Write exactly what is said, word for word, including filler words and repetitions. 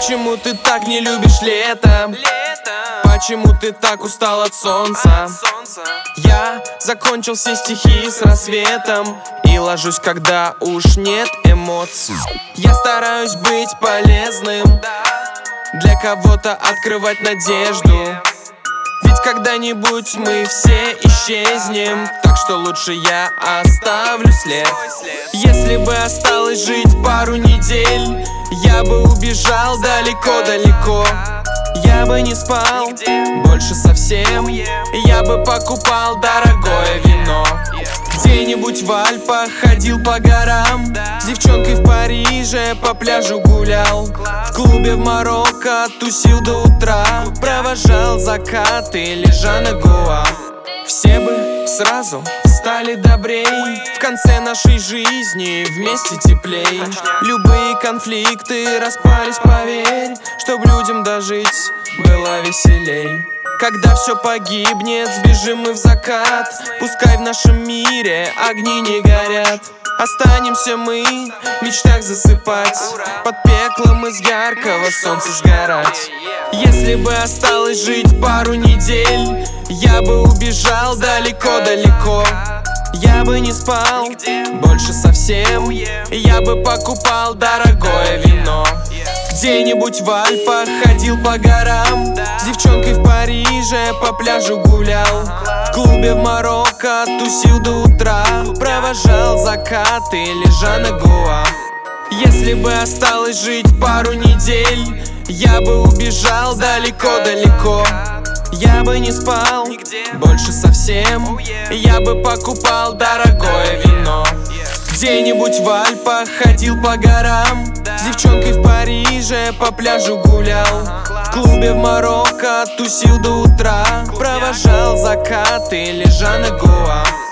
Почему ты так не любишь лето? Почему ты так устал от солнца? Я закончил все стихи с рассветом и ложусь, когда уж нет эмоций. Я стараюсь быть полезным, для кого-то открывать надежду. Ведь когда-нибудь мы все исчезнем, так что лучше я оставлю след. Если бы осталось жить пару недель, я бы убежал далеко-далеко. Я бы не спал больше совсем, я бы покупал дорогое вино. Где-нибудь в Альпах ходил по горам, с девчонкой в Париже по пляжу гулял. В клубе в Марокко тусил до утра, провожал закаты, лежа на Гоа. Все бы сразу стали добрей, в конце нашей жизни вместе теплей. Любые конфликты распались, поверь, чтоб людям дожить было веселей. Когда все погибнет, сбежим мы в закат, пускай в нашем мире огни не горят. Останемся мы в мечтах засыпать, под пеклом из яркого солнца сгорать. Если бы осталось жить пару недель, я бы убежал далеко-далеко. Я бы не спал больше совсем, я бы покупал дорогое вино. Где-нибудь в Альпах ходил по горам, с девчонкой в Париже по пляжу гулял. В клубе в Марокко тусил до утра, провожал закаты, лежа на Гоа. Если бы осталось жить пару недель, я бы убежал далеко-далеко. Я бы не спал больше совсем, я бы покупал дорогое вино. Где-нибудь в Альпах ходил по горам, с девчонкой в Париже по пляжу гулял. В клубе в Марокко тусил до утра, провожал закаты, лежа на Гоа.